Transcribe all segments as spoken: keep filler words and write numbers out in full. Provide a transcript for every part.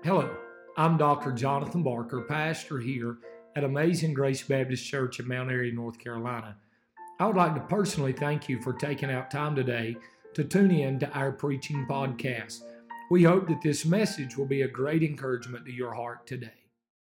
Hello, I'm Doctor Jonathan Barker, pastor here at Amazing Grace Baptist Church in Mount Airy, North Carolina. I would like to personally thank you for taking out time today to tune in to our preaching podcast. We hope that this message will be a great encouragement to your heart today.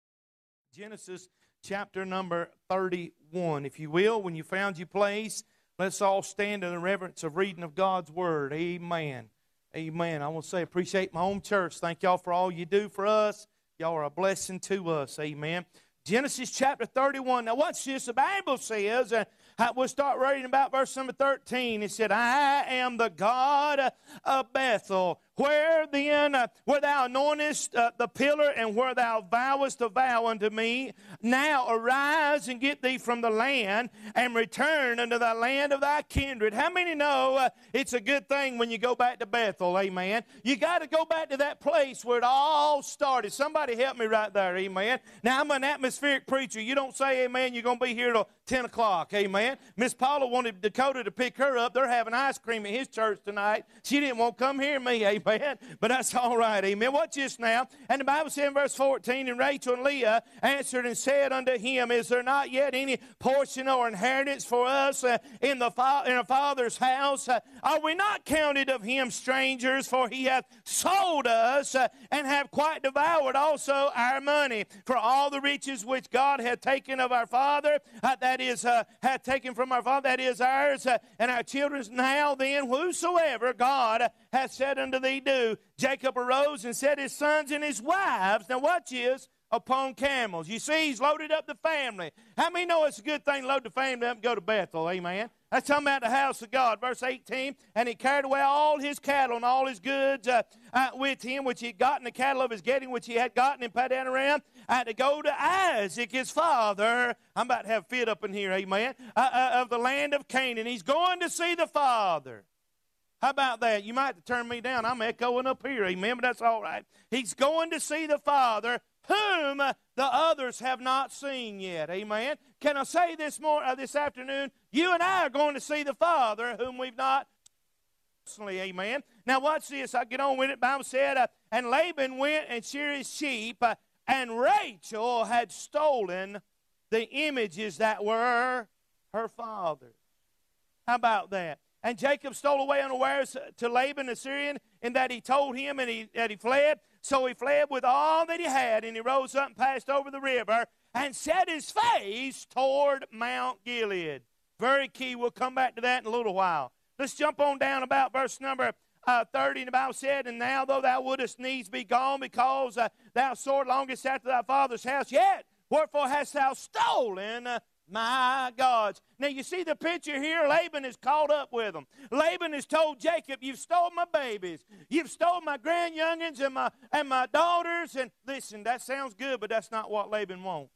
Genesis chapter number thirty-one. If you will, when you found your place, let's all stand in the reverence of reading of God's Word. Amen. Amen. I want to say, appreciate my home church. Thank y'all for all you do for us. Y'all are a blessing to us. Amen. Genesis chapter thirty-one. Now watch this. The Bible says, uh, we'll start reading about verse number thirteen. It said, I am the God of Bethel, where then, uh, where thou anointest uh, the pillar, and where thou vowest a vow unto me. Now arise and get thee from the land, and return unto the land of thy kindred. How many know uh, it's a good thing when you go back to Bethel? Amen. You got to go back to that place where it all started. Somebody help me right there. Amen. Now I'm an atmospheric preacher. You don't say amen, you're going to be here till ten o'clock. Amen. Miss Paula wanted Dakota to pick her up. They're having ice cream at his church tonight. She didn't want to come hear me. Amen. But that's all right. Amen. Watch this now. And the Bible said in verse fourteen, and Rachel and Leah answered and said unto him, Is there not yet any portion or inheritance for us uh, in the fa- in our father's house? Uh, are we not counted of him strangers? For he hath sold us uh, and have quite devoured also our money. For all the riches which God hath taken of our father, uh, that is, uh, hath taken from our father, that is ours, uh, and our children's. Now then, whosoever God hath said unto thee, do. Jacob arose and set his sons and his wives. Now watch this. Upon camels. You see, he's loaded up the family. How many know it's a good thing to load the family up and go to Bethel? Amen. That's talking about the house of God. Verse eighteen, and he carried away all his cattle and all his goods uh, uh, with him, which he had gotten, the cattle of his getting, which he had gotten in Padanaram, uh, to go to Isaac, his father. I'm about to have fit up in here, amen, uh, uh, of the land of Canaan. He's going to see the father. How about that? You might have to turn me down. I'm echoing up here, amen, but that's all right. He's going to see the father, whom the others have not seen yet. Amen. Can I say this more uh, this afternoon? You and I are going to see the Father, whom we've not personally. Amen. Now watch this. I get on with it. The Bible said, uh, and Laban went and sheared his sheep, uh, and Rachel had stolen the images that were her father. How about that? And Jacob stole away unawares to Laban the Syrian, in that he told him and he, that he fled. So he fled with all that he had, and he rose up and passed over the river and set his face toward Mount Gilead. Very key. We'll come back to that in a little while. Let's jump on down about verse number uh, thirty. And the Bible said, and now though thou wouldest needs be gone, because uh, thou sore longest after thy father's house, yet wherefore hast thou stolen uh, my gods. Now you see the picture here. Laban is caught up with them. Laban has told Jacob, you've stolen my babies. You've stolen my grand youngins and my, and my daughters. And listen, that sounds good, but that's not what Laban wants.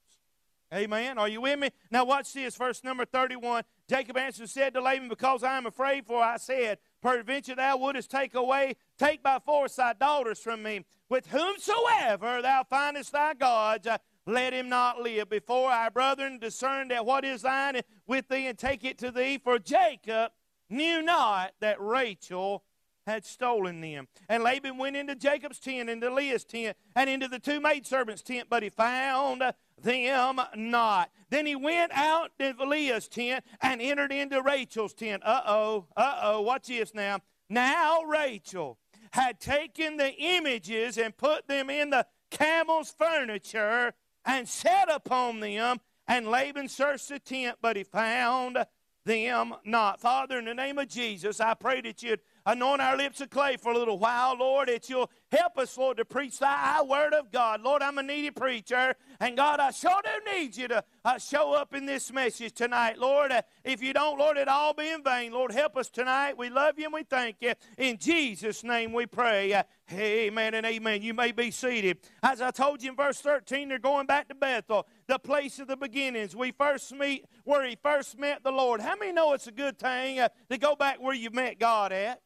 Amen. Are you with me? Now watch this, verse number thirty-one. Jacob answered and said to Laban, because I am afraid, for I said, peradventure thou wouldest take away, take by force thy daughters from me. With whomsoever thou findest thy gods, uh, let him not live. Before our brethren discern that what is thine with thee, and take it to thee. For Jacob knew not that Rachel had stolen them. And Laban went into Jacob's tent, into Leah's tent, and into the two maidservants' tent, but he found them not. Then he went out to Leah's tent and entered into Rachel's tent. Uh-oh, uh-oh, watch this now. Now Rachel had taken the images and put them in the camel's furniture and sat upon them, and Laban searched the tent, but he found them not. Father, in the name of Jesus, I pray that you'd anoint our lips of clay for a little while, Lord, that you'll help us, Lord, to preach thy word of God. Lord, I'm a needy preacher, and God, I sure do need you to uh, show up in this message tonight. Lord, uh, if you don't, Lord, it'll all be in vain. Lord, help us tonight. We love you and we thank you. In Jesus' name we pray. Uh, amen and amen. You may be seated. As I told you in verse thirteen, they're going back to Bethel, the place of the beginnings. We first meet where he first met the Lord. How many know it's a good thing uh, to go back where you met God at?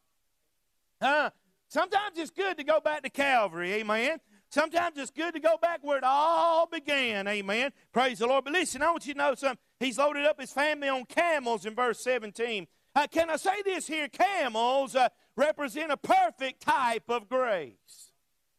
Huh? Sometimes it's good to go back to Calvary, amen. Sometimes it's good to go back where it all began, amen. Praise the Lord. But listen, I want you to know something. He's loaded up his family on camels in verse seventeen. Uh, can I say this here? Camels uh, represent a perfect type of grace.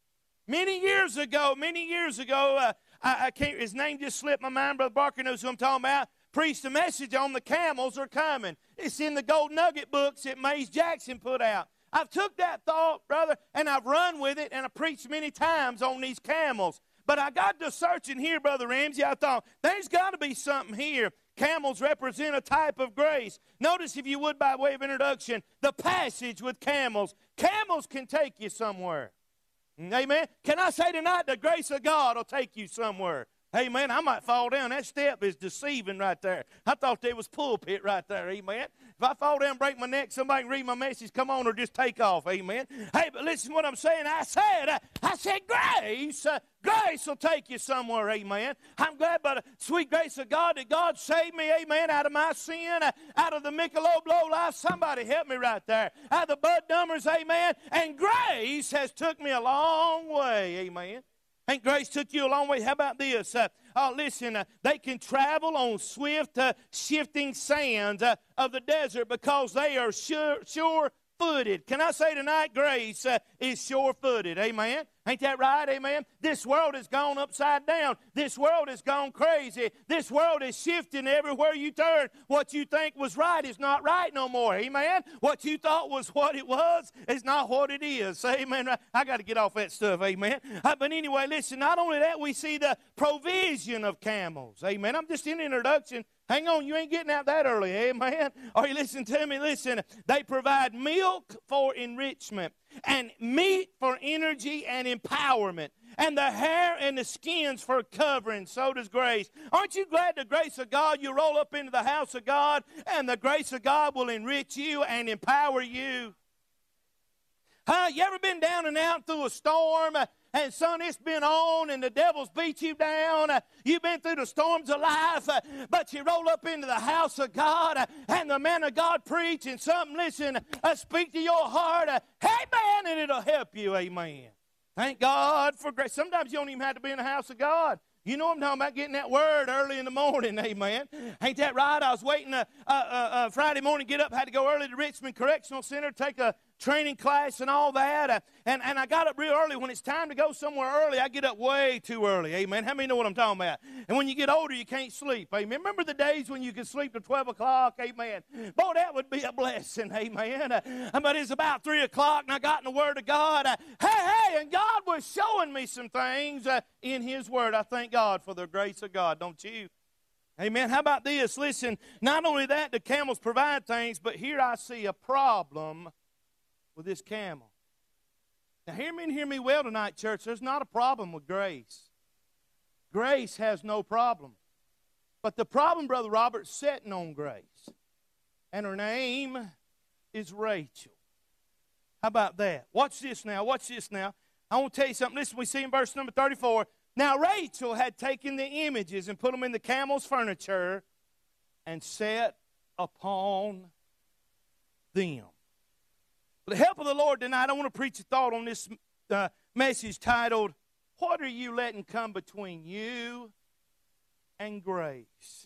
Many years ago, many years ago, uh, I, I can't, his name just slipped my mind. Brother Barker knows who I'm talking about. Preached a message on the camels are coming. It's in the Gold Nugget books that Mays Jackson put out. I've took that thought, brother, and I've run with it, and I preached many times on these camels. But I got to searching here, Brother Ramsey. I thought, there's got to be something here. Camels represent a type of grace. Notice, if you would, by way of introduction, the passage with camels. Camels can take you somewhere. Amen. Can I say tonight, the grace of God will take you somewhere? Amen. I might fall down. That step is deceiving right there. I thought there was pulpit right there. Amen. If I fall down and break my neck, somebody can read my message, come on, or just take off. Amen. Hey, but listen to what I'm saying. I said, uh, I said grace. Uh, grace will take you somewhere. Amen. I'm glad by the sweet grace of God that God saved me. Amen. Out of my sin, uh, out of the Michelob low life. Somebody help me right there. Out of the Bud Numbers. Amen. And grace has took me a long way. Amen. Ain't grace took you a long way? How about this? Uh, uh, listen, uh, they can travel on swift, uh, shifting sands uh, of the desert because they are sure, sure-footed. Can I say tonight, grace uh, is sure-footed? Amen? Ain't that right? Amen? This world has gone upside down. This world has gone crazy. This world is shifting everywhere you turn. What you think was right is not right no more. Amen? What you thought was what it was is not what it is. Amen? I got to get off that stuff. Amen? Uh, but anyway, listen, not only that, we see the provision of camels. Amen? I'm just in the introduction. Hang on, you ain't getting out that early. Amen? Are you listening to me? Listen, they provide milk for enrichment and meat for energy and empowerment, and the hair and the skins for covering. So does grace. Aren't you glad the grace of God, you roll up into the house of God, and the grace of God will enrich you and empower you? Huh? You ever been down and out through a storm, uh, and son, it's been on, and the devil's beat you down? Uh, you've been through the storms of life, uh, but you roll up into the house of God, uh, and the man of God preach, and something, listen, uh, speak to your heart. Uh, amen, and it'll help you. Amen. Thank God for grace. Sometimes you don't even have to be in the house of God. You know I'm talking about, getting that word early in the morning. Amen. Ain't that right? I was waiting uh, uh, uh, Friday morning, get up, had to go early to Richmond Correctional Center, take a training class and all that. Uh, and, and I got up real early. When it's time to go somewhere early, I get up way too early. Amen. How many know what I'm talking about? And when you get older, you can't sleep. Amen. Remember the days when you could sleep till twelve o'clock? Amen. Boy, that would be a blessing. Amen. Uh, but it's about three o'clock, and I got in the Word of God. Uh, hey, hey, and God was showing me some things uh, in His Word. I thank God for the grace of God, don't you? Amen. How about this? Listen, not only that, the camels provide things, but here I see a problem with this camel. Now, hear me and hear me well tonight, church. There's not a problem with grace. Grace has no problem. But the problem, Brother Robert, is sitting on grace. And her name is Rachel. How about that? Watch this now. Watch this now. I want to tell you something. Listen, we see in verse number thirty-four. Now Rachel had taken the images and put them in the camel's furniture and sat upon them. With the help of the Lord tonight, I want to preach a thought on this uh, message titled, What Are You Letting Come Between You and Grace?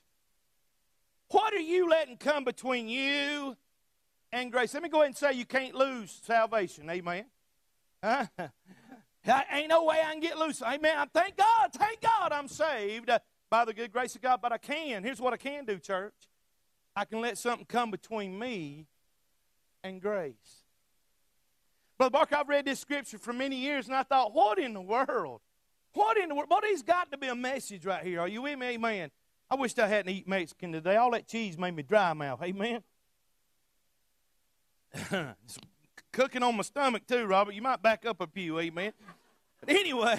What are you letting come between you and grace? Let me go ahead and say you can't lose salvation. Amen. Huh? Ain't no way I can get loose. Amen. I thank God, thank God I'm saved by the good grace of God, but I can. Here's what I can do, church. I can let something come between me and grace. Brother Barker, I've read this scripture for many years, and I thought, what in the world? What in the world? But there's got to be a message right here. Are you with me? Amen. I wished I hadn't eaten Mexican today. All that cheese made me dry mouth. Amen. It's cooking on my stomach too, Robert. You might back up a few. Amen. But anyway.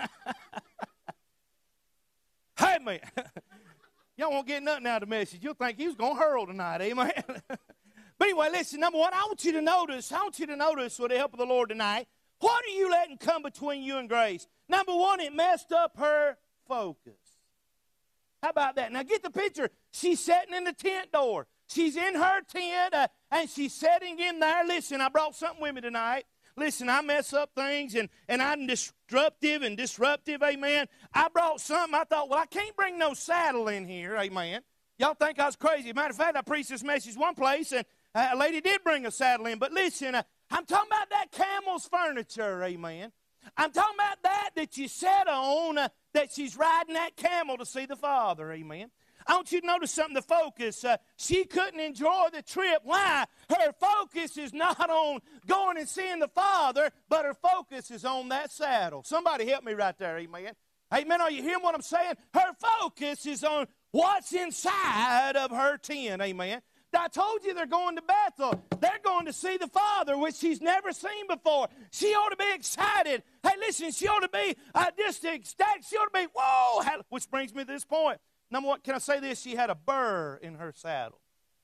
Hey, man. Y'all won't get nothing out of the message. You'll think he was going to hurl tonight. Amen. But anyway, listen, number one, I want you to notice, I want you to notice with the help of the Lord tonight, what are you letting come between you and grace? Number one, it messed up her focus. How about that? Now get the picture. She's sitting in the tent door. She's in her tent, uh, and she's sitting in there. Listen, I brought something with me tonight. Listen, I mess up things, and, and I'm disruptive and disruptive, amen. I brought something. I thought, well, I can't bring no saddle in here, amen. Y'all think I was crazy. Matter of fact, I preached this message one place, and a lady did bring a saddle in. But listen, uh, I'm talking about that camel's furniture, amen. I'm talking about that that you sat on uh, that she's riding that camel to see the Father. Amen. I want you to notice something, the focus. Uh, she couldn't enjoy the trip. Why? Her focus is not on going and seeing the Father, but her focus is on that saddle. Somebody help me right there, amen. Amen, are you hearing what I'm saying? Her focus is on what's inside of her tent, amen. I told you they're going to Bethel. They're going to see the Father, which she's never seen before. She ought to be excited. Hey, listen, she ought to be uh, just ecstatic. She ought to be, whoa, which brings me to this point. Number one, can I say this? She had a burr in her saddle.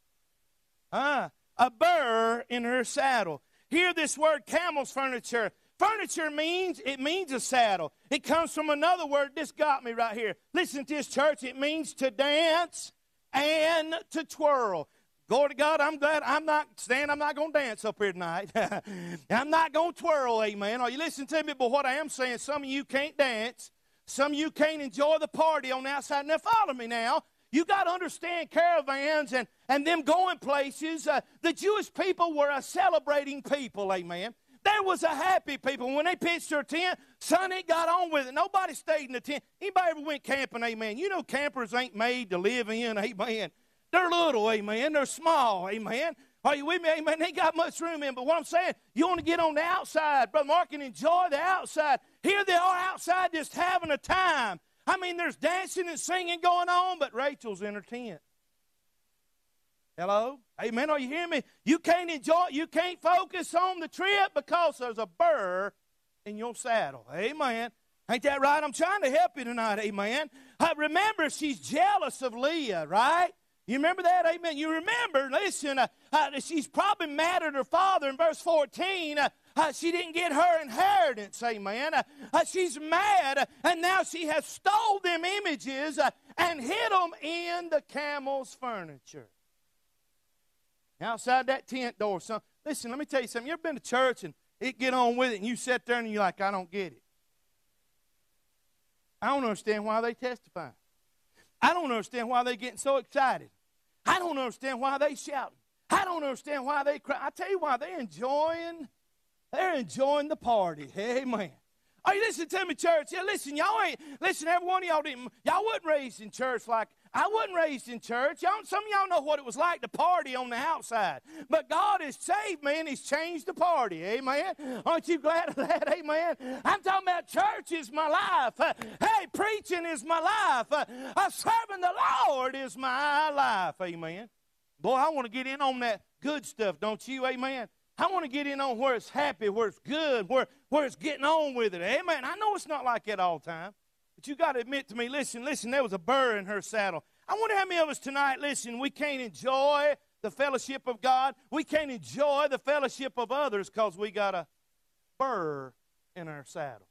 Ah, a burr in her saddle. Hear this word, camel's furniture. Furniture means, it means a saddle. It comes from another word. This got me right here. Listen to this, church. It means to dance and to twirl. Glory to God, I'm glad I'm not, Stan, I'm not going to dance up here tonight. I'm not going to twirl, amen. Are you listening to me? But what I am saying, some of you can't dance. Some of you can't enjoy the party on the outside. Now, follow me now. You got to understand caravans and, and them going places. Uh, the Jewish people were a celebrating people, amen. There was a happy people. When they pitched their tent, son, it got on with it. Nobody stayed in the tent. Anybody ever went camping, amen? You know campers ain't made to live in, amen. They're little, amen. They're small, amen. Are you with me, amen? They ain't got much room in. But what I'm saying, you want to get on the outside. Brother Mark, and enjoy the outside. Here they are outside just having a time. I mean, there's dancing and singing going on, but Rachel's in her tent. Hello? Amen. Are you hearing me? You can't enjoy, you can't focus on the trip because there's a burr in your saddle. Amen. Ain't that right? I'm trying to help you tonight. Amen. Uh, remember, she's jealous of Leah, right? You remember that? Amen. You remember, listen, uh, uh, she's probably mad at her father in verse fourteen. Uh, uh, she didn't get her inheritance, amen. Uh, uh, she's mad, uh, and now she has stole them images uh, and hid them in the camel's furniture. Outside that tent door. Son, listen, let me tell you something. You ever been to church and it get on with it, and you sit there and you're like, I don't get it. I don't understand why they testify. I don't understand why they getting so excited. I don't understand why they shouting. I don't understand why they cry. I tell you why, they're enjoying, they're enjoying the party. Amen. Are you listening to me, church? Yeah, listen, y'all ain't, listen, every one of y'all didn't, y'all wasn't raised in church like, I wasn't raised in church. Y'all, some of y'all know what it was like to party on the outside. But God has saved me and He's changed the party. Amen. Aren't you glad of that? Amen. I'm talking about church is my life. Uh, hey, preaching is my life. Uh, uh, serving the Lord is my life. Amen. Boy, I want to get in on that good stuff, don't you? Amen. I want to get in on where it's happy, where it's good, where, where it's getting on with it. Amen. I know it's not like that all the time. But you got to admit to me, listen, listen, there was a burr in her saddle. I wonder how many of us tonight, listen, we can't enjoy the fellowship of God. We can't enjoy the fellowship of others because we got a burr in our saddle.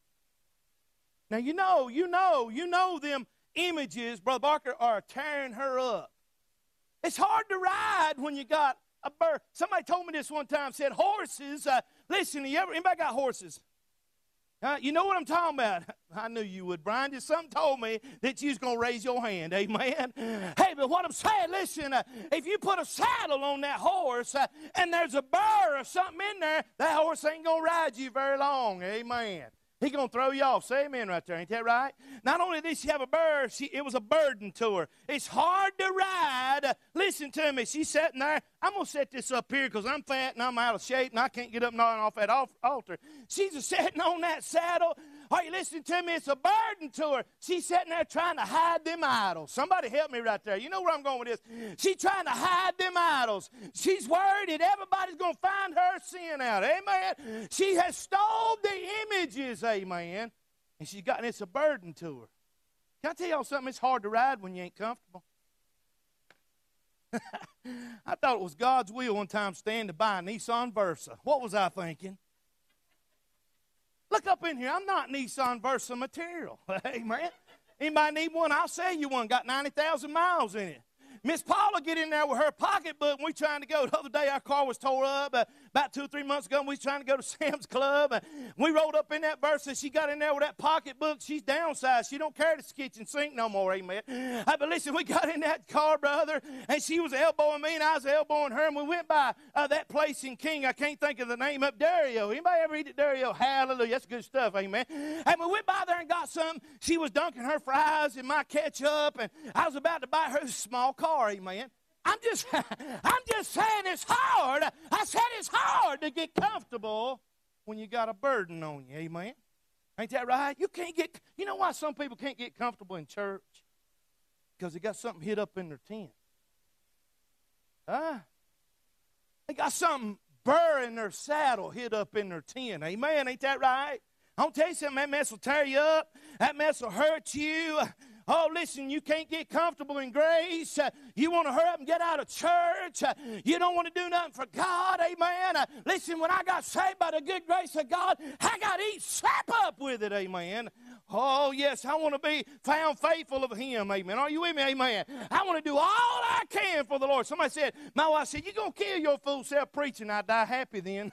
Now, you know, you know, you know them images, Brother Barker, are tearing her up. It's hard to ride when you got a burr. Somebody told me this one time, said horses, uh, listen, you ever, anybody got horses? Uh, you know what I'm talking about? I knew you would, Brian. Just something told me that you was going to raise your hand. Amen. Hey, but what I'm saying, listen, uh, if you put a saddle on that horse uh, and there's a burr or something in there, that horse ain't going to ride you very long. Amen. He's going to throw you off. Say amen right there. Ain't that right? Not only did she have a burr, she, it was a burden to her. It's hard to ride. Listen to me. She's sitting there. I'm going to set this up here because I'm fat and I'm out of shape and I can't get up and on off that altar. She's just sitting on that saddle. Are you listening to me? It's a burden to her. She's sitting there trying to hide them idols. Somebody help me right there. You know where I'm going with this. She's trying to hide them idols. She's worried that everybody's going to find her sin out. Amen. She has stole the images. Amen. And she's got, and it's a burden to her. Can I tell y'all something? It's hard to ride when you ain't comfortable. I thought it was God's will one time stand to buy a Nissan Versa. What was I thinking? Look up in here. I'm not Nissan Versa material. Amen. Anybody need one? I'll sell you one. Got ninety thousand miles in it. Miss Paula get in there with her pocketbook and we trying to go. The other day our car was tore up. Uh, about two or three months ago, and we was trying to go to Sam's Club, and we rolled up in that verse, and she got in there with that pocketbook. She's downsized. She don't carry the kitchen sink no more, amen. Uh, but listen, we got in that car, brother, and she was elbowing me, and I was elbowing her, and we went by uh, that place in King. I can't think of the name of Dario. Anybody ever eat at Dario? Hallelujah. That's good stuff, amen. And we went by there and got something. She was dunking her fries in my ketchup, and I was about to buy her a small car, amen. I'm just, I'm just saying it's hard. I said it's hard to get comfortable when you got a burden on you, amen. Ain't that right? You can't get, you know why some people can't get comfortable in church? Because they got something hid up in their tent. Huh? They got something burr in their saddle hid up in their tent, amen. Ain't that right? I'm tell you something, that mess will tear you up. That mess will hurt you. Oh, listen, you can't get comfortable in grace. Uh, you want to hurry up and get out of church. Uh, you don't want to do nothing for God, amen. Uh, listen, when I got saved by the good grace of God, I got to eat slap up with it, amen. Oh, yes, I want to be found faithful of Him, amen. Are you with me, amen? I want to do all I can for the Lord. Somebody said, my wife said, you're going to kill your fool self preaching. I die happy then.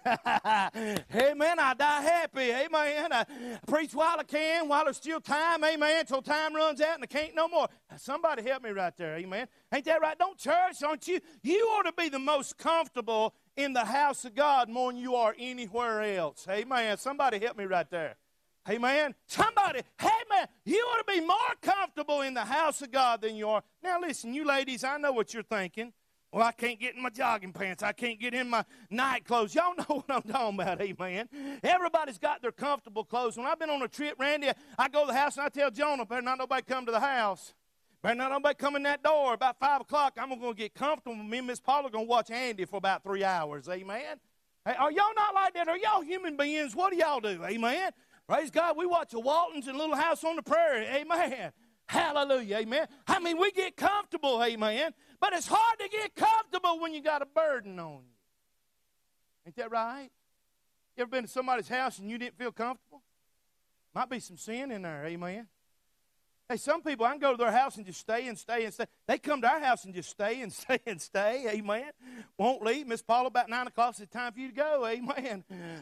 Amen, I die happy, amen. I preach while I can, while there's still time, amen, until time runs out and I can't no more. Somebody help me right there, amen. Ain't that right? Don't church, don't you? You ought to be the most comfortable in the house of God more than you are anywhere else. Amen. Somebody help me right there. Amen. Somebody, hey man, you ought to be more comfortable in the house of God than you are. Now listen, you ladies, I know what you're thinking. Well, I can't get in my jogging pants. I can't get in my night clothes. Y'all know what I'm talking about, amen. Everybody's got their comfortable clothes. When I've been on a trip, Randy, I go to the house and I tell Jonah, better not nobody come to the house. Better not nobody come in that door. About five o'clock, I'm going to get comfortable. Me and Miss Paula are going to watch Andy for about three hours, amen. Hey, are y'all not like that? Are y'all human beings? What do y'all do, amen? Praise God, we watch the Waltons and Little House on the Prairie, amen. Hallelujah, amen. I mean, we get comfortable, amen. But it's hard to get comfortable when you got a burden on you. Ain't that right? You ever been to somebody's house and you didn't feel comfortable? Might be some sin in there, amen. Hey, some people, I can go to their house and just stay and stay and stay. They come to our house and just stay and stay and stay, amen. Won't leave. Miss Paula, about nine o'clock, said, time for you to go, amen.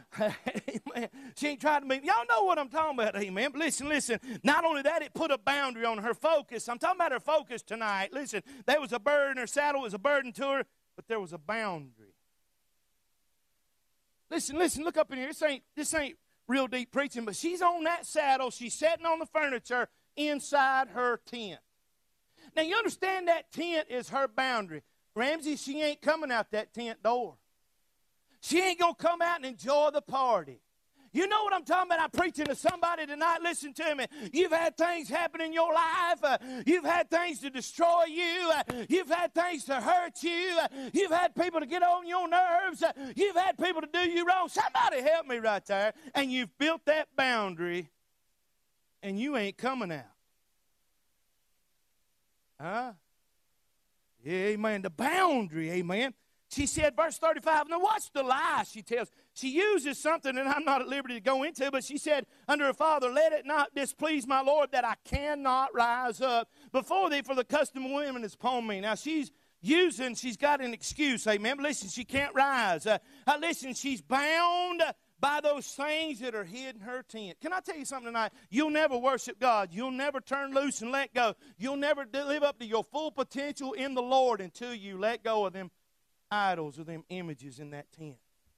Amen. She ain't tried to meet. Y'all know what I'm talking about, amen. But listen, listen. Not only that, it put a boundary on her focus. I'm talking about her focus tonight. Listen, there was a bird in her saddle. It was a burden to her, but there was a boundary. Listen, listen, look up in here. This ain't, this ain't real deep preaching, but she's on that saddle. She's sitting on the furniture inside her tent. Now, you understand that tent is her boundary. Ramsey, she ain't coming out that tent door. She ain't going to come out and enjoy the party. You know what I'm talking about? I'm preaching to somebody tonight. Listen to me. You've had things happen in your life. Uh, you've had things to destroy you. Uh, you've had things to hurt you. Uh, you've had people to get on your nerves. Uh, you've had people to do you wrong. Somebody help me right there. And you've built that boundary, and you ain't coming out. Huh? Amen. The boundary, amen. She said, verse thirty-five, now watch the lie she tells. She uses something that I'm not at liberty to go into, but she said unto her father, let it not displease my Lord that I cannot rise up before thee, for the custom of women is upon me. Now she's using, she's got an excuse, amen. But listen, she can't rise. Uh, uh, listen, she's bound by those things that are hid in her tent. Can I tell you something tonight? You'll never worship God. You'll never turn loose and let go. You'll never live up to your full potential in the Lord until you let go of them idols or them images in that tent.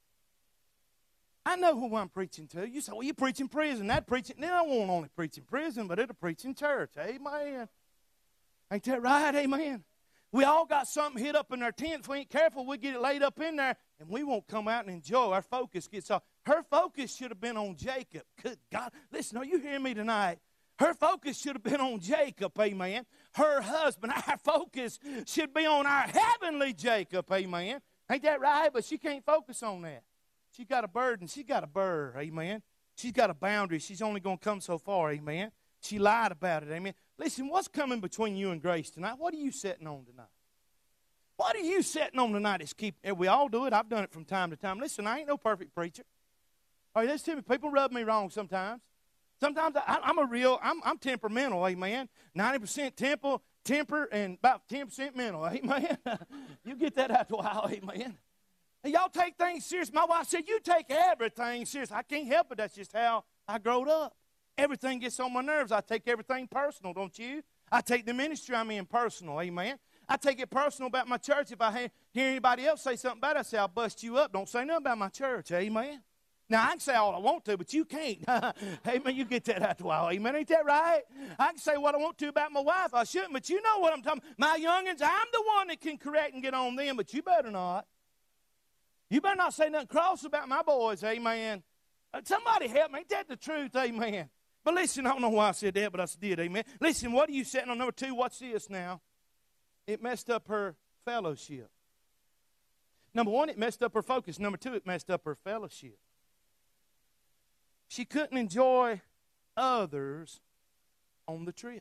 I know who I'm preaching to. You say, well, you preach in prison. That preaching, they don't won't only preach in prison, but it'll preach in church. Amen. Ain't that right? Amen. We all got something hid up in our tent. If we ain't careful, we get it laid up in there, and we won't come out and enjoy. Our focus gets off. Her focus should have been on Jacob. Good God. Listen, are you hearing me tonight? Her focus should have been on Jacob, amen. Her husband, our focus should be on our heavenly Jacob, amen. Ain't that right? But she can't focus on that. She got a burden. She got a burr, amen. She's got a boundary. She's only going to come so far, amen. She lied about it, amen. Listen, what's coming between you and grace tonight? What are you sitting on tonight? What are you sitting on tonight? Is keep, we all do it. I've done it from time to time. Listen, I ain't no perfect preacher. All right, listen to me. People rub me wrong sometimes. Sometimes I, I'm a real, I'm, I'm temperamental, amen. ninety percent temper, temper, and about ten percent mental, amen. You get that after a while, amen. And y'all take things serious. My wife said, you take everything serious. I can't help it. That's just how I growed up. Everything gets on my nerves. I take everything personal, don't you? I take the ministry I'm in personal, amen. I take it personal about my church. If I hear anybody else say something bad, I say, I'll bust you up. Don't say nothing about my church, amen. Now, I can say all I want to, but you can't. Amen, you get that out the while, amen. Ain't that right? I can say what I want to about my wife. I shouldn't, but you know what I'm talking about. My youngins, I'm the one that can correct and get on them, but you better not. You better not say nothing cross about my boys, amen. Uh, somebody help me. Ain't that the truth, amen? But listen, I don't know why I said that, but I did, amen. Listen, what are you setting on number two? Watch this now. It messed up her fellowship. Number one, it messed up her focus. Number two, it messed up her fellowship. She couldn't enjoy others on the trip.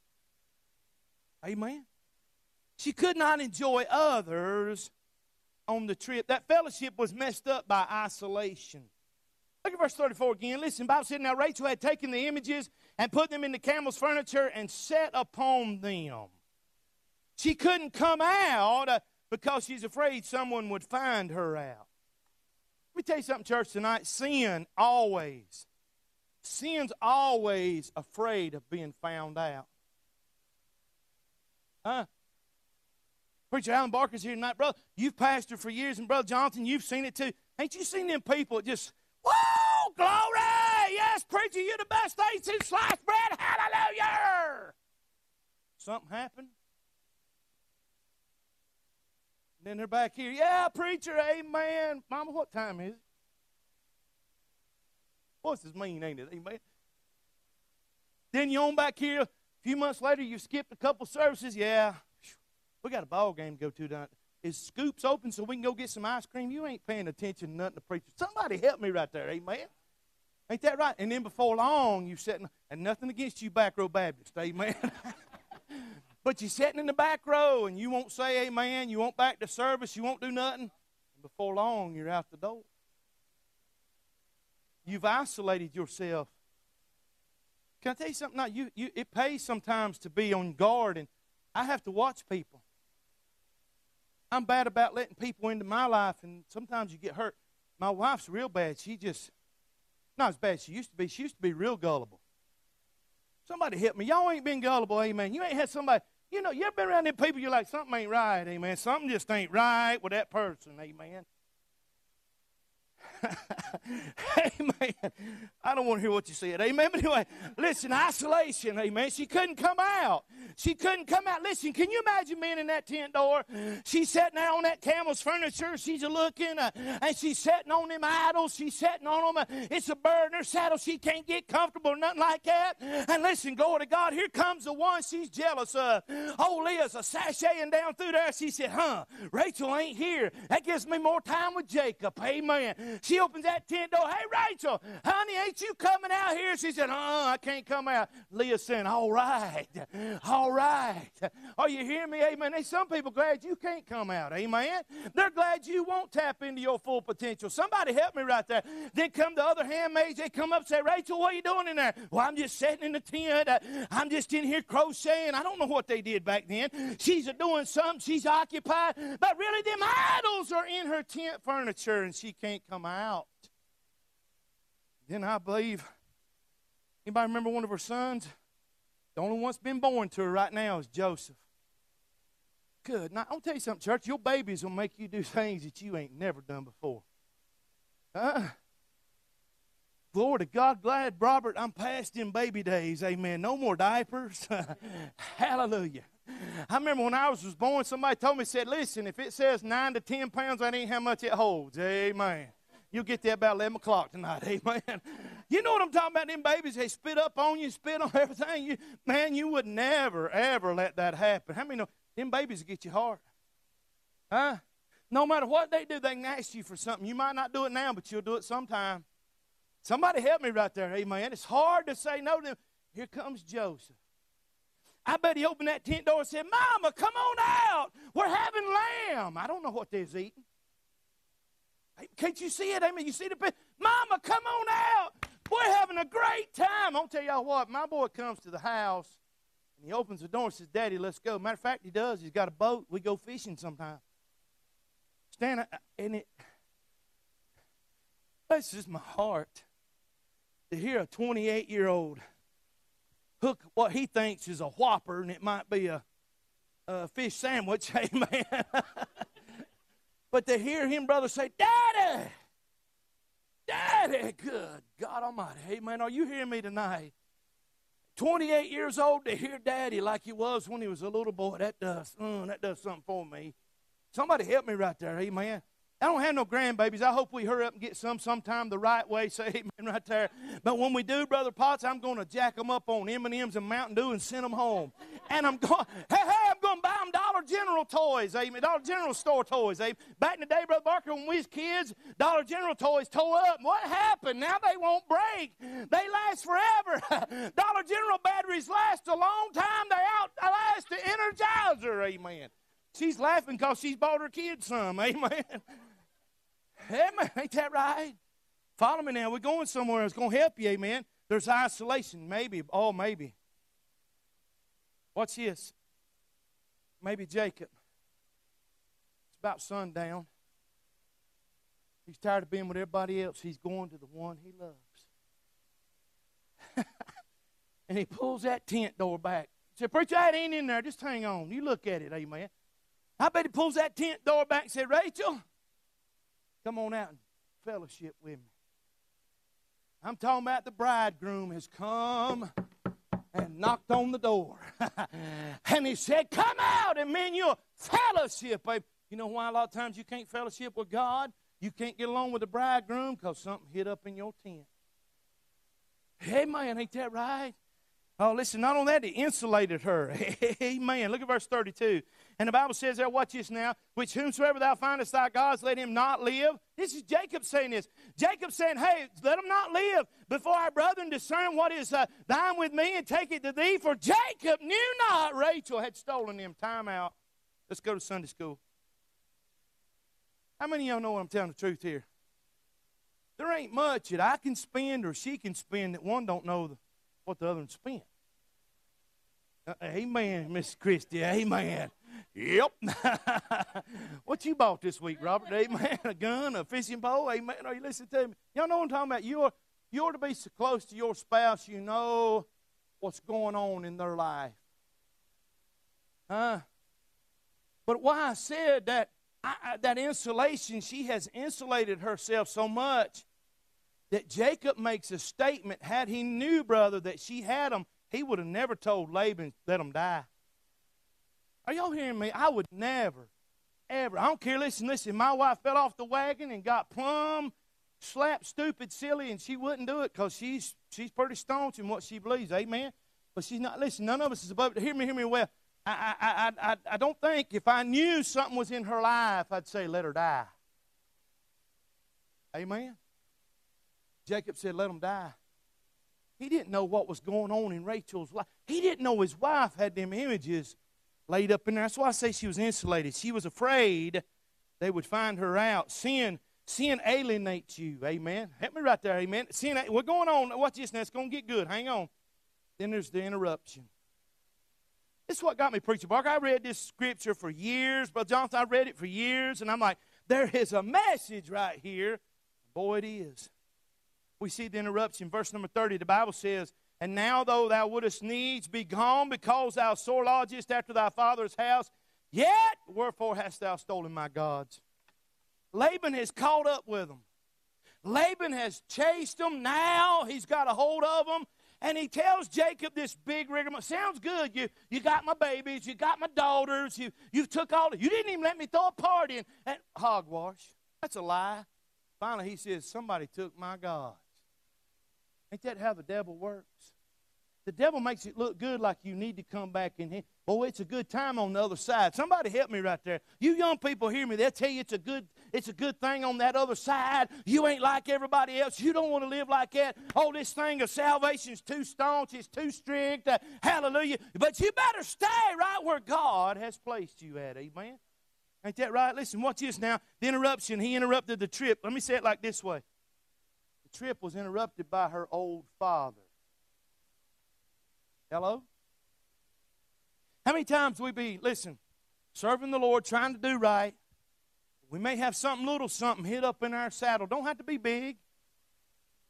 Amen. She could not enjoy others on the trip. That fellowship was messed up by isolation. Look at verse thirty-four again. Listen, the Bible said, now Rachel had taken the images and put them in the camel's furniture and sat upon them. She couldn't come out uh, because she's afraid someone would find her out. Let me tell you something, church, tonight. Sin always, sin's always afraid of being found out. Huh? Preacher Alan Barker's here tonight. Brother, you've pastored for years, and Brother Jonathan, you've seen it too. Ain't you seen them people that just, whoa, glory! Yes, preacher, you're the best thing since sliced bread. Hallelujah! Something happened. Then they're back here. Yeah, preacher, amen. Mama, what time is it? What's this mean, ain't it? Amen. Then you on back here. A few months later, you skipped a couple services. Yeah, we got a ball game to go to tonight. Is Scoops open so we can go get some ice cream? You ain't paying attention to nothing to preacher. Somebody help me right there, amen. Ain't that right? And then before long, you sitting, and nothing against you back row Baptist, amen. But you're sitting in the back row, and you won't say amen. You won't back to service. You won't do nothing. And before long, you're out the door. You've isolated yourself. Can I tell you something? Now, you, you, it pays sometimes to be on guard, and I have to watch people. I'm bad about letting people into my life, and sometimes you get hurt. My wife's real bad. She just, not as bad as she used to be. She used to be real gullible. Somebody help me. Y'all ain't been gullible, amen. You ain't had somebody, you know, you ever been around them people, you're like, something ain't right, amen. Something just ain't right with that person, amen. Amen. I don't want to hear what you said. Amen. But anyway, listen, isolation. Amen. She couldn't come out. She couldn't come out. Listen, can you imagine being in that tent door? She's sitting there on that camel's furniture. She's a looking, uh, and she's sitting on them idols. She's sitting on them. Uh, it's a bird in her saddle. She can't get comfortable or nothing like that. And listen, glory to God. Here comes the one she's jealous of. Oh, Leah's a sashaying down through there. She said, huh, Rachel ain't here. That gives me more time with Jacob. Amen. She opens that tent door. Hey, Rachel, honey, ain't you coming out here? She said, uh-uh, I can't come out. Leah said, all right, all right. Are you hearing me? Amen. Hey, some people glad you can't come out. Amen. They're glad you won't tap into your full potential. Somebody help me right there. Then come the other handmaids. They come up and say, Rachel, what are you doing in there? Well, I'm just sitting in the tent. I'm just in here crocheting. I don't know what they did back then. She's doing something. She's occupied. But really, them idols are in her tent furniture, and she can't come out. Then I believe, anybody remember one of her sons? The only one that's been born to her right now is Joseph. Good. Now, I'll tell you something, church. Your babies will make you do things that you ain't never done before. Uh, glory to God. Glad, Robert, I'm past them baby days. Amen. No more diapers. Hallelujah. I remember when I was, was born, somebody told me, said, listen, if it says nine to ten pounds, that ain't how much it holds. Amen. You'll get there about eleven o'clock tonight, amen. You know what I'm talking about, them babies, they spit up on you, spit on everything. You, man, you would never, ever let that happen. How many know, them babies will get you hard? Huh? No matter what they do, they can ask you for something. You might not do it now, but you'll do it sometime. Somebody help me right there, amen. It's hard to say no to them. Here comes Joseph. I bet he opened that tent door and said, Mama, come on out. We're having lamb. I don't know what they're eating. Can't you see it? I mean, you see the picture? Mama, come on out. We're having a great time. I'll tell y'all what, my boy comes to the house, and he opens the door and says, Daddy, let's go. Matter of fact, he does. He's got a boat. We go fishing sometime. Stand, and it, This is my heart to hear a twenty-eight-year-old hook what he thinks is a Whopper, and it might be a, a fish sandwich, amen. But to hear him, brother, say, Daddy, Daddy, good God Almighty, amen. Are you hearing me tonight? twenty-eight years old to hear Daddy like he was when he was a little boy, that does, mm, that does something for me. Somebody help me right there, amen. I don't have no grandbabies. I hope we hurry up and get some sometime the right way. Say amen right there. But when we do, Brother Potts, I'm going to jack them up on M and M's and Mountain Dew and send them home. And I'm going, hey, hey, I'm going to buy them Dollar General toys, amen. Dollar General store toys, amen. Back in the day, Brother Barker, when we was kids, Dollar General toys tore up. What happened? Now they won't break. They last forever. Dollar General batteries last a long time. They outlast the Energizer, amen. She's laughing because she's bought her kids some, amen. Amen. Ain't that right? Follow me now. We're going somewhere. It's going to help you, amen. There's isolation, maybe. Oh, maybe. Watch this. Maybe Jacob. It's about sundown. He's tired of being with everybody else. He's going to the one he loves. And he pulls that tent door back. He said, Preacher, that ain't in there. Just hang on. You look at it, amen. I bet he pulls that tent door back and said, Rachel, come on out and fellowship with me. I'm talking about the bridegroom has come and knocked on the door. And he said, come out and me and you'll fellowship. Babe. You know why a lot of times you can't fellowship with God? You can't get along with the bridegroom because something hit up in your tent. Hey, man, ain't that right? Oh, listen, not only that, he insulated her. Amen. Look at verse thirty-two. And the Bible says there, watch this now, which whomsoever thou findest thy gods, let him not live. This is Jacob saying this. Jacob saying, hey, let him not live before our brethren discern what is uh, thine with me and take it to thee. For Jacob knew not Rachel had stolen him. Time out. Let's go to Sunday school. How many of y'all know what I'm telling the truth here? There ain't much that I can spend or she can spend that one don't know the what the other one spent. Uh, amen, Miss Christie. Amen. Yep. What you bought this week, Robert? Amen. A gun, a fishing pole. Amen. Are you listening to me? Y'all know what I'm talking about? You ought, you ought to be so close to your spouse, you know what's going on in their life. Huh? But why I said that, I, I, that insulation, she has insulated herself so much that Jacob makes a statement. Had he knew, brother, that she had him, he would have never told Laban, let him die. Are y'all hearing me? I would never, ever. I don't care. Listen, listen. My wife fell off the wagon and got plumb, slapped, stupid, silly, and she wouldn't do it because she's she's pretty staunch in what she believes. Amen. But she's not. Listen, none of us is above it. Hear me, hear me well. I, I, I, I, I don't think if I knew something was in her life, I'd say let her die. Amen. Jacob said, let him die. He didn't know what was going on in Rachel's life. He didn't know his wife had them images laid up in there. That's why I say she was insulated. She was afraid they would find her out. Sin, sin alienates you. Amen. Help me right there. Amen. Sin, we're going on. Watch this now. It's going to get good. Hang on. Then there's the interruption. This is what got me, Preacher Barker. I read this scripture for years. Brother Jonathan, I read it for years. And I'm like, there is a message right here. Boy, it is. We see the interruption. Verse number thirty, the Bible says, and now though thou wouldest needs be gone because thou sore lodgest after thy father's house, yet wherefore hast thou stolen my gods? Laban has caught up with them. Laban has chased them. Now he's got a hold of them. And he tells Jacob this big rigmarole. Sounds good. You, you got my babies. You got my daughters. You, you took all of You didn't even let me throw a party. And, and hogwash. That's a lie. Finally, he says, somebody took my gods. Ain't that how the devil works? The devil makes it look good like you need to come back in here. Oh, it's a good time on the other side. Somebody help me right there. You young people hear me. They'll tell you it's a good, it's a good thing on that other side. You ain't like everybody else. You don't want to live like that. Oh, this thing of salvation is too staunch. It's too strict. Uh, hallelujah. But you better stay right where God has placed you at. Amen. Ain't that right? Listen, watch this now. The interruption. He interrupted the trip. Let me say it like this way. The trip was interrupted by her old father. Hello? How many times we be, listen, serving the Lord, trying to do right. We may have something little, something hit up in our saddle. Don't have to be big.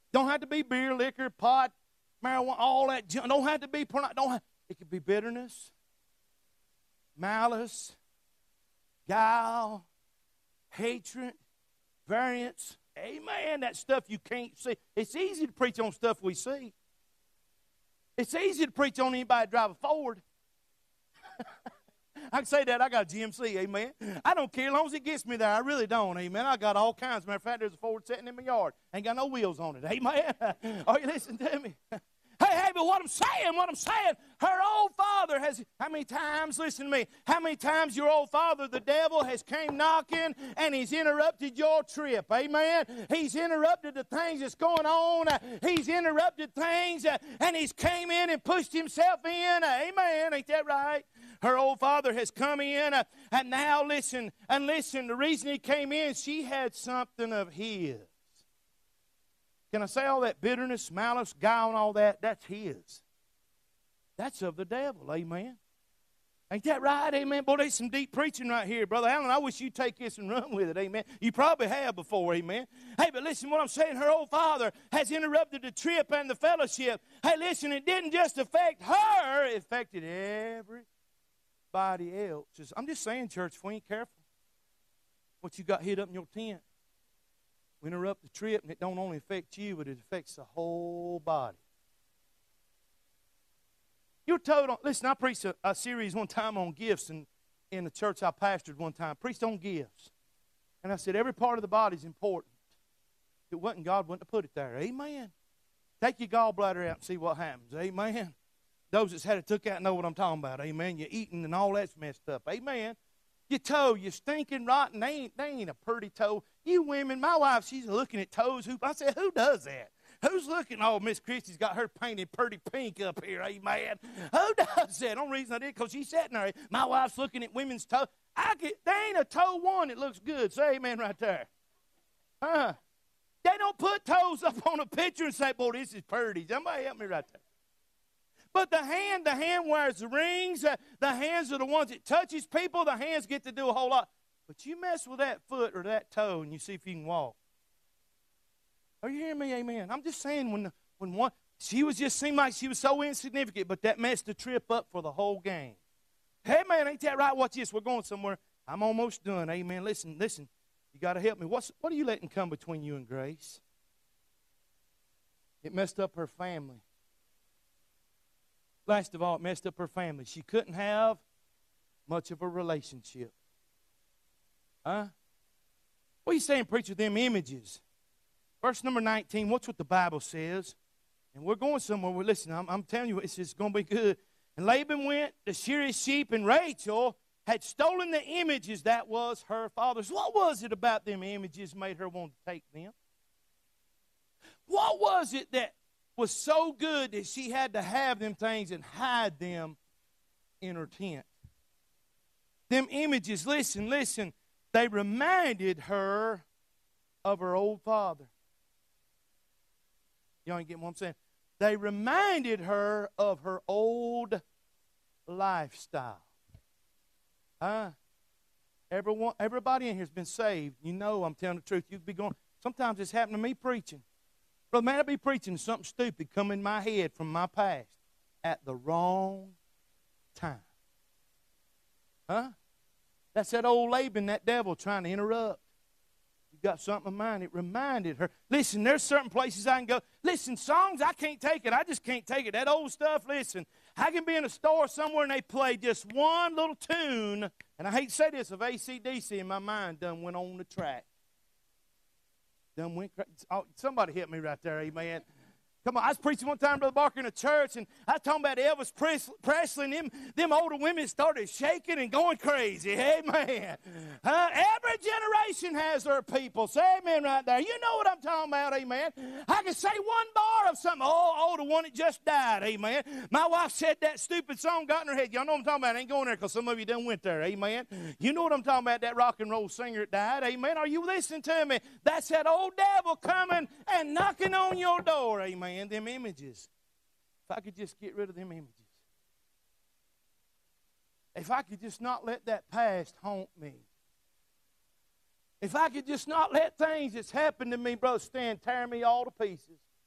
Don't have to be beer, liquor, pot, marijuana, all that junk. Don't have to be porn. Don't have, it could be bitterness, malice, guile, hatred, variance. Amen. That stuff you can't see. It's easy to preach on stuff we see. It's easy to preach on anybody driving Ford. I can say that. I got a G M C, amen. I don't care as long as it gets me there. I really don't, amen. I got all kinds. As a matter of fact, there's a Ford sitting in my yard. Ain't got no wheels on it, amen. Are you listening to me? Hey, hey, but what I'm saying, what I'm saying, her old father has, how many times, listen to me, how many times your old father, the devil, has came knocking and he's interrupted your trip, amen? He's interrupted the things that's going on. Uh, he's interrupted things uh, and he's came in and pushed himself in, uh, amen, ain't that right? Her old father has come in uh, and now listen, and listen, the reason he came in, she had something of his. Can I say all that bitterness, malice, guile, and all that? That's his. That's of the devil, amen. Ain't that right, amen? Boy, there's some deep preaching right here, Brother Allen. I wish you'd take this and run with it, amen. You probably have before, amen. Hey, but listen what I'm saying. Her old father has interrupted the trip and the fellowship. Hey, listen, it didn't just affect her. It affected everybody else. I'm just saying, church, if we ain't careful, what you got hid up in your tent, we interrupt the trip, and it don't only affect you, but it affects the whole body. You're told, on, listen, I preached a, a series one time on gifts in, in the church I pastored one time. Preached on gifts. And I said, every part of the body is important. If it wasn't, God wouldn't have put it there. Amen. Take your gallbladder out and see what happens. Amen. Those that's had it took out know what I'm talking about. Amen. You're eating and all that's messed up. Amen. Your toe, you're stinking rotten. They ain't, they ain't a pretty toe. You women, my wife, she's looking at toes. Who, I said, who does that? Who's looking? Oh, Miss Christie's got her painted pretty pink up here. Amen. Who does that? The only reason I did because she's sitting there. My wife's looking at women's toes. I get, there ain't a toe one that looks good. Say amen right there. Huh? They don't put toes up on a picture and say, boy, this is pretty. Somebody help me right there. But the hand, the hand wears the rings. Uh, the hands are the ones that touches people. The hands get to do a whole lot. But you mess with that foot or that toe and you see if you can walk. Are you hearing me? Amen. I'm just saying when, when one, she was just seemed like she was so insignificant, but that messed the trip up for the whole game. Hey, man, ain't that right? Watch this. We're going somewhere. I'm almost done. Amen. Listen, listen. You got to help me. What's, what are you letting come between you and Grace? It messed up her family. Last of all, it messed up her family. She couldn't have much of a relationship. Huh? What are you saying, preacher, them images? Verse number nineteen, watch what the Bible says. And we're going somewhere. We're listening. I'm, I'm telling you, it's just going to be good. And Laban went to shear his sheep, and Rachel had stolen the images that was her father's. What was it about them images made her want to take them? What was it that was so good that she had to have them things and hide them in her tent? Them images, listen, listen, they reminded her of her old father. Y'all ain't getting what I'm saying? They reminded her of her old lifestyle. Huh? Everyone, everybody in here has been saved. You know I'm telling the truth. You could be going, sometimes it's happened to me preaching. Brother, man, I'll be preaching something stupid come in my head from my past at the wrong time. Huh? That's that old Laban, that devil trying to interrupt. You got something in mind. It reminded her. Listen, there's certain places I can go. Listen, songs, I can't take it. I just can't take it. That old stuff, listen. I can be in a store somewhere and they play just one little tune, and I hate to say this, of A C D C in my mind done went on the track. Done went crazy. Oh, somebody help me right there, amen. Come on, I was preaching one time, Brother Barker, in a church, and I was talking about Elvis Presley, and them, them older women started shaking and going crazy. Amen. Uh, every generation has their people. Say amen right there. You know what I'm talking about, amen. I can say one bar of something. Oh, oh, the one that just died, amen. My wife said that stupid song got in her head. Y'all know what I'm talking about. I ain't going there because some of you done went there, amen. You know what I'm talking about, that rock and roll singer that died, amen. Are you listening to me? That's that old devil coming and knocking on your door, amen. And them images. If I could just get rid of them images. If I could just not let that past haunt me. If I could just not let things that's happened to me, Brother Stan, tear me all to pieces.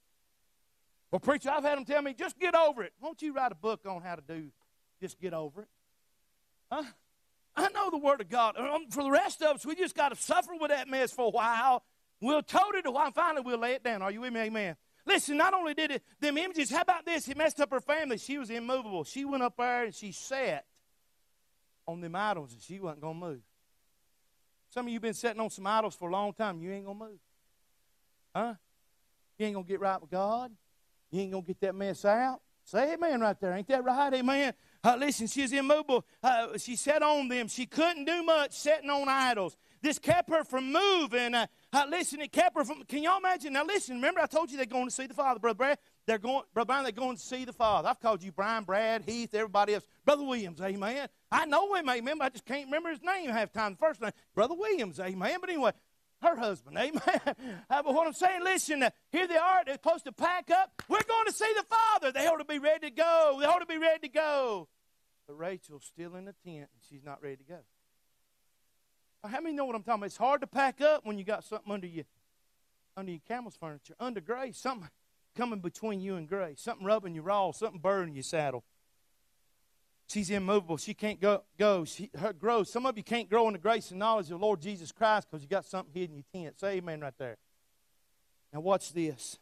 Well, preacher, I've had them tell me, just get over it. Won't you write a book on how to do just get over it? Huh? I know the Word of God. Um, for the rest of us, we just got to suffer with that mess for a while. We'll tote it a while, and finally we'll lay it down. Are you with me? Amen. Listen, not only did it, them images, how about this? It messed up her family. She was immovable. She went up there and she sat on them idols, and she wasn't going to move. Some of you been sitting on some idols for a long time. You ain't going to move. Huh? You ain't going to get right with God. You ain't going to get that mess out. Say amen right there. Ain't that right? Amen. Uh, listen, she's immovable. Uh, she sat on them. She couldn't do much sitting on idols. This kept her from moving. Uh, uh, listen, it kept her from, can y'all imagine? Now listen, remember I told you they're going to see the Father, Brother Brad? They're going, Brother Brian, they're going to see the Father. I've called you Brian, Brad, Heath, everybody else. Brother Williams, amen. I know him, amen, but I just can't remember his name half time. The first name, Brother Williams, amen. But anyway, her husband, amen. uh, but what I'm saying, listen, uh, here they are. They're supposed to pack up. We're going to see the Father. They ought to be ready to go. They ought to be ready to go. But Rachel's still in the tent, and she's not ready to go. Now, how many know what I'm talking about? It's hard to pack up when you got something under you, under your camel's furniture, under grace, something coming between you and grace, something rubbing you raw, something burning your saddle. She's immovable. She can't go. go. She, her grows. Some of you can't grow in the grace and knowledge of the Lord Jesus Christ because you got something hidden in your tent. Say amen right there. Now watch this.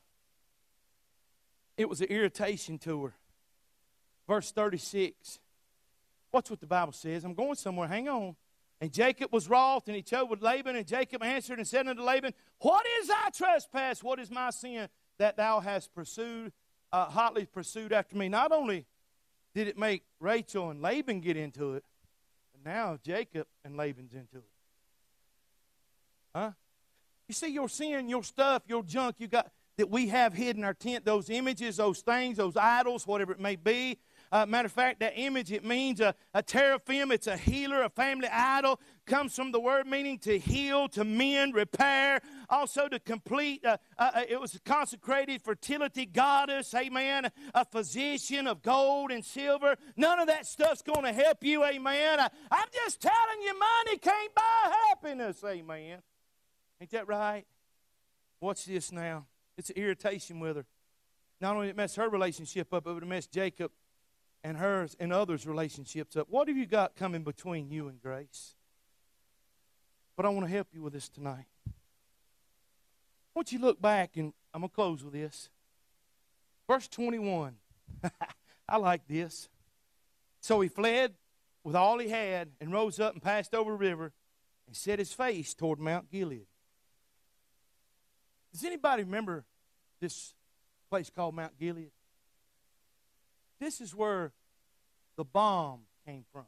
It was an irritation to her. Verse thirty-six. Watch what the Bible says. I'm going somewhere. Hang on. And Jacob was wroth, and he chose with Laban. And Jacob answered and said unto Laban, what is thy trespass? What is my sin that thou hast pursued, uh, hotly pursued after me? Not only did it make Rachel and Laban get into it, but now Jacob and Laban's into it. Huh? You see, your sin, your stuff, your junk you got that we have hidden in our tent, those images, those things, those idols, whatever it may be. Uh, matter of fact, that image, it means a, a teraphim. It's a healer, a family idol. Comes from the word meaning to heal, to mend, repair. Also to complete. Uh, uh, it was a consecrated fertility goddess. Amen. A physician of gold and silver. None of that stuff's going to help you. Amen. I, I'm just telling you, money can't buy happiness. Amen. Ain't that right? Watch this now. It's an irritation with her. Not only did it mess her relationship up, but it would have messed Jacob and hers and others' relationships up. What have you got coming between you and grace? But I want to help you with this tonight. I want you to look back, and I'm going to close with this. Verse twenty-one. I like this. So he fled with all he had and rose up and passed over a river and set his face toward Mount Gilead. Does anybody remember this place called Mount Gilead? This is where the bomb came from.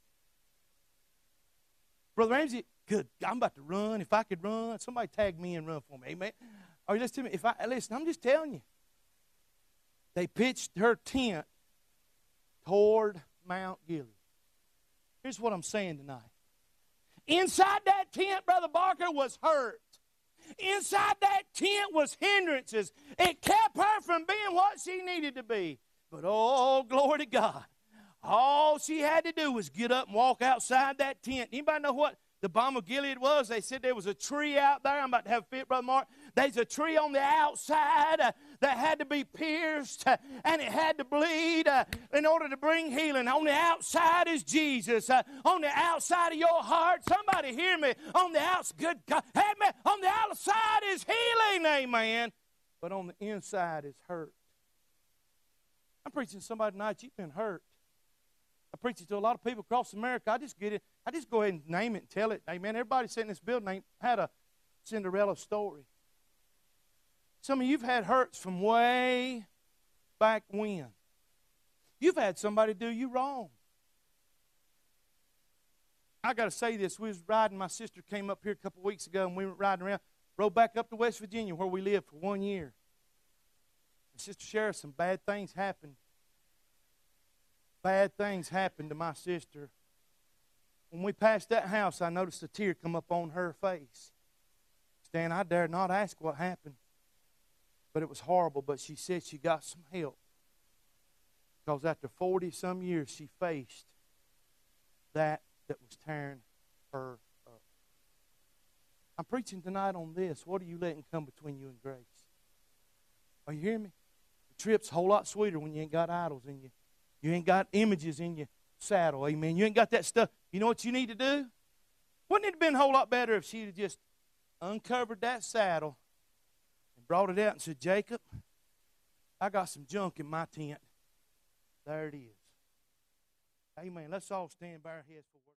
Brother Ramsey, good. I'm about to run. If I could run, somebody tag me and run for me. Amen. Or listen to me. If I listen, I'm just telling you. They pitched her tent toward Mount Gilead. Here's what I'm saying tonight. Inside that tent, Brother Barker, was hurt. Inside that tent was hindrances. It kept her from being what she needed to be. But oh, glory to God. All she had to do was get up and walk outside that tent. Anybody know what the balm of Gilead was? They said there was a tree out there. I'm about to have a fit, Brother Mark. There's a tree on the outside uh, that had to be pierced uh, and it had to bleed uh, in order to bring healing. On the outside is Jesus. Uh, on the outside of your heart, somebody hear me. On the outside, good God, amen. On the outside is healing, amen. But on the inside is hurt. I'm preaching to somebody tonight, you've been hurt. I'm preaching to a lot of people across America. I just get it. I just go ahead and name it and tell it. Amen. Everybody sitting in this building ain't had a Cinderella story. Some of you have had hurts from way back when. You've had somebody do you wrong. I got to say this. We was riding. My sister came up here a couple of weeks ago, and we were riding around. Rode back up to West Virginia, where we lived for one year. Sister Sheriff, some bad things happened. Bad things happened to my sister. When we passed that house, I noticed a tear come up on her face. Stan, I dare not ask what happened, but it was horrible. But she said she got some help. Because after forty-some years, she faced that that was tearing her up. I'm preaching tonight on this. What are you letting come between you and grace? Are you hearing me? trip's a whole lot sweeter when you ain't got idols in you. You ain't got images in your saddle. Amen. You ain't got that stuff. You know what you need to do? Wouldn't it have been a whole lot better if she'd have just uncovered that saddle and brought it out and said, Jacob, I got some junk in my tent. There it is. Amen. Let's all stand by our heads for work.